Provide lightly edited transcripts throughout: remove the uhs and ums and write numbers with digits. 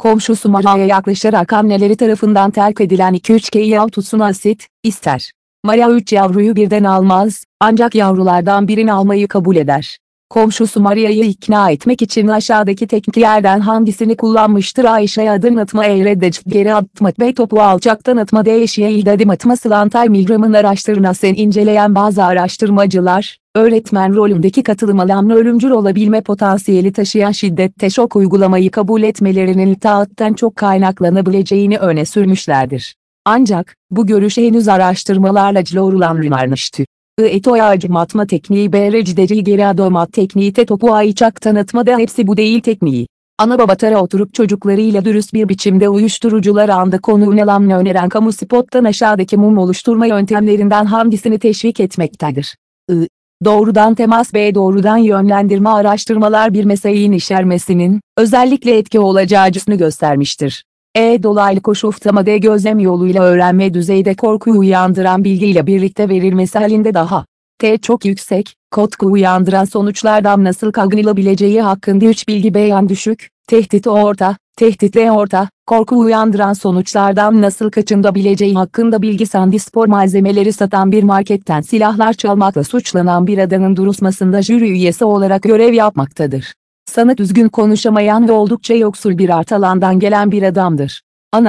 Komşusu Maria'ya yaklaşarak anneleri tarafından terk edilen 2-3 keyyav tutsun asit, ister. Maria 3 yavruyu birden almaz, ancak yavrulardan birini almayı kabul eder. Komşusu Maria'yı ikna etmek için aşağıdaki tekniklerden hangisini kullanmıştır? Ayşe adım atma, eğredecik geri atma ve topu alçaktan atma, değişiye adım atma, Slantay Milgram'ın araştırmasını inceleyen bazı araştırmacılar, öğretmen rolündeki katılım alanlı ölümcül olabilme potansiyeli taşıyan şiddette şok uygulamayı kabul etmelerinin itaatten çok kaynaklanabileceğini öne sürmüşlerdir. Ancak, bu görüş henüz araştırmalarla doğrulanmamıştır. Etoyacım atma tekniği, berecideci geri adım at tekniği, topu ayçaktan atma da hepsi bu değil tekniği. Ana baba tara oturup çocuklarıyla dürüst bir biçimde uyuşturucular anda konuğun alanını öneren kamu spottan aşağıdaki mum oluşturma yöntemlerinden hangisini teşvik etmektedir? Doğrudan temas, B. Doğrudan yönlendirme. Araştırmalar bir meselenin işermesinin, özellikle etki olacağını göstermiştir. Dolaylı koşuftama, D. Gözlem yoluyla öğrenme, düzeyde korkuyu uyandıran bilgiyle birlikte verilmesi halinde daha çok yüksek, korku uyandıran sonuçlardan nasıl kaçınılabileceği hakkında 3 bilgi, beyan düşük, tehdit orta, tehditle orta, korku uyandıran sonuçlardan nasıl kaçınabileceği hakkında bilgi. Sandispor malzemeleri satan bir marketten silahlar çalmakla suçlanan bir adamın duruşmasında jüri üyesi olarak görev yapmaktadır. Sanı düzgün konuşamayan ve oldukça yoksul bir artalandan gelen bir adamdır.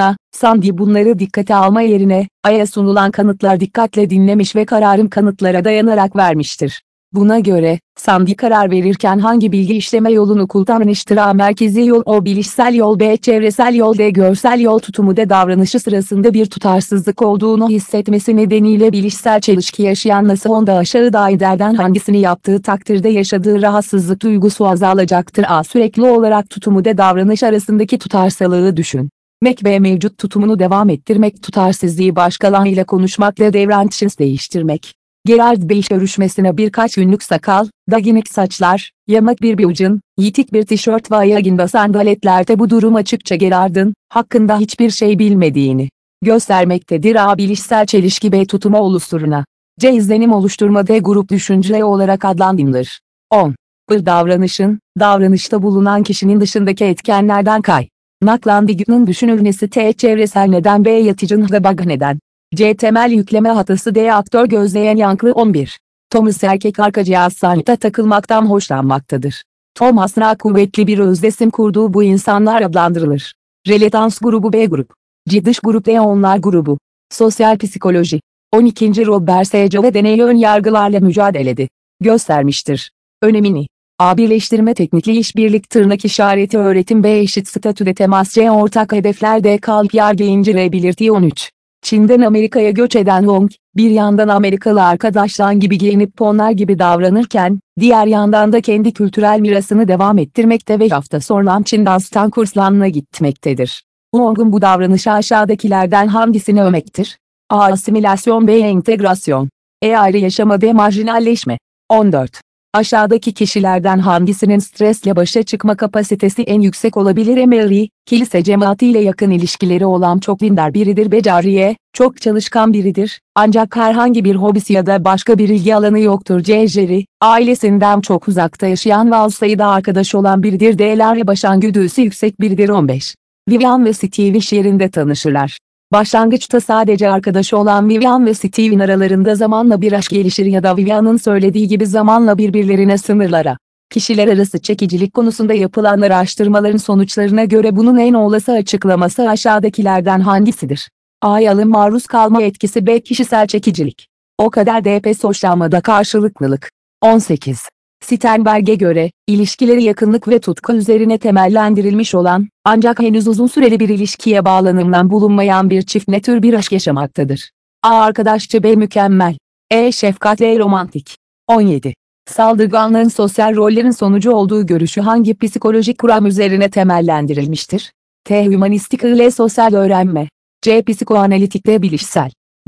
Sandy bunları dikkate alma yerine, Ay'a sunulan kanıtlar dikkatle dinlemiş ve kararın kanıtlara dayanarak vermiştir. Buna göre, Sandy karar verirken hangi bilgi işleme yolunu kullanmıştır? A. Merkezi yol, O. Bilişsel yol, B. Çevresel yol, D. Görsel yol. Tutumu da davranışı sırasında bir tutarsızlık olduğunu hissetmesi nedeniyle bilişsel çelişki yaşayan Nasonda aşağıda iderden hangisini yaptığı takdirde yaşadığı rahatsızlık duygusu azalacaktır? A. Sürekli olarak tutumu da davranış arasındaki tutarlılığı düşün. B. Mevcut tutumunu devam ettirmek, tutarsızlığı başkalarıyla konuşmakla davranışını değiştirmek. Gerard Bey görüşmesine birkaç günlük sakal, daginik saçlar, yamak bir ucun, yitik bir tişört ve ayağında sandaletlerde bu durum açıkça Gerard'ın hakkında hiçbir şey bilmediğini göstermektedir. A. Bilişsel çelişki, B. Tutumu oluşturuna, C. İzlenim oluşturma, D. Grup düşünce olarak adlandırılır. 10. Bir davranışta bulunan kişinin dışındaki etkenlerden kaynaklandığının düşünülmesi. T. Çevresel neden, B. Yatıcı ve bug neden, C. Temel yükleme hatası, D. Aktör gözleyen yankı. 11. Thomas erkek arkacı hastanede takılmaktan hoşlanmaktadır. Thomas'la kuvvetli bir özdesim kurduğu bu insanlar adlandırılır. Relatans grubu, B grup. C. Dış grup, D. Onlar grubu. Sosyal psikoloji. 12. Robert S. Jove deney ön yargılarla mücadelede göstermiştir. Önemini. A. Birleştirme teknikli işbirlik tırnak işareti öğretim, B. Eşit statüde temas, C. Ortak hedefler, D. Kalp yargı inceleyebilirliği. 13. Çin'den Amerika'ya göç eden Wong, bir yandan Amerikalı arkadaşlar gibi giyinip onlar gibi davranırken, diğer yandan da kendi kültürel mirasını devam ettirmekte ve hafta sonra Çin danstan kurslarına gitmektedir. Wong'un bu davranışı aşağıdakilerden hangisini örnektir? A. Asimilasyon, B. Entegrasyon, ayrı yaşama, D. Marjinalleşme. 14. Aşağıdaki kişilerden hangisinin stresle başa çıkma kapasitesi en yüksek olabilir? Emery, kilise cemaatiyle yakın ilişkileri olan çok dindar biridir. Becariye, çok çalışkan biridir, ancak herhangi bir hobisi ya da başka bir ilgi alanı yoktur. C. Jerry, ailesinden çok uzakta yaşayan ve az sayıda arkadaş olan biridir. D. Larry, başan güdüsü yüksek biridir. 15. Vivian ve Steve iş yerinde tanışırlar. Başlangıçta sadece arkadaşı olan Vivian ve Steve'in aralarında zamanla bir aşk gelişir ya da Vivian'ın söylediği gibi zamanla birbirlerine sınırlara. Kişiler arası çekicilik konusunda yapılan araştırmaların sonuçlarına göre bunun en olası açıklaması aşağıdakilerden hangisidir? A. Yalın maruz kalma etkisi, B. Kişisel çekicilik. O kadar D. Pes hoşlanmada karşılıklılık. 18. Sternberg'e göre, ilişkileri yakınlık ve tutku üzerine temellendirilmiş olan, ancak henüz uzun süreli bir ilişkiye bağlanımdan bulunmayan bir çift ne tür bir aşk yaşamaktadır? A. Arkadaşça, B. Mükemmel, şefkatli romantik. 17. Saldırganlığın sosyal rollerin sonucu olduğu görüşü hangi psikolojik kuram üzerine temellendirilmiştir? T. Hümanistik, L. Sosyal öğrenme, C. Psikoanalitik, D. Bilişsel.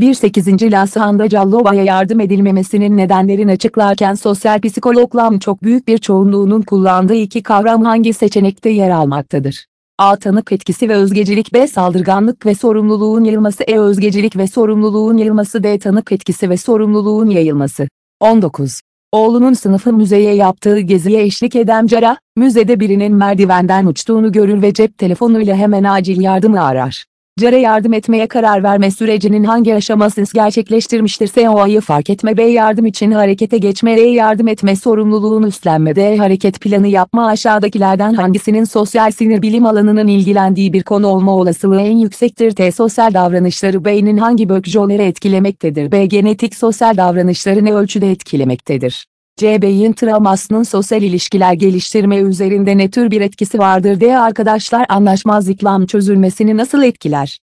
18. Lasanda Callova'ya yardım edilmemesinin nedenlerini açıklarken sosyal psikologların çok büyük bir çoğunluğunun kullandığı iki kavram hangi seçenekte yer almaktadır? A. Tanık etkisi ve özgecilik, B. Saldırganlık ve sorumluluğun yayılması, özgecilik ve sorumluluğun yayılması, D. Tanık etkisi ve sorumluluğun yayılması. 19. Oğlunun sınıfı müzeye yaptığı geziye eşlik eden Cara, müzede birinin merdivenden uçtuğunu görür ve cep telefonuyla hemen acil yardımı arar. Cara yardım etmeye karar verme sürecinin hangi aşamasını gerçekleştirmiştirse O'yu fark etme, B yardım için harekete geçme, E yardım etme sorumluluğunu üstlenme, D hareket planı yapma. Aşağıdakilerden hangisinin sosyal sinir bilim alanının ilgilendiği bir konu olma olasılığı en yüksektir? T. Sosyal davranışları beynin hangi bölgeleri etkilemektedir? B. Genetik sosyal davranışları ne ölçüde etkilemektedir? C. Beyin travmasının sosyal ilişkiler geliştirme üzerinde ne tür bir etkisi vardır? D. Arkadaşlar anlaşmazlıkların çözülmesini nasıl etkiler?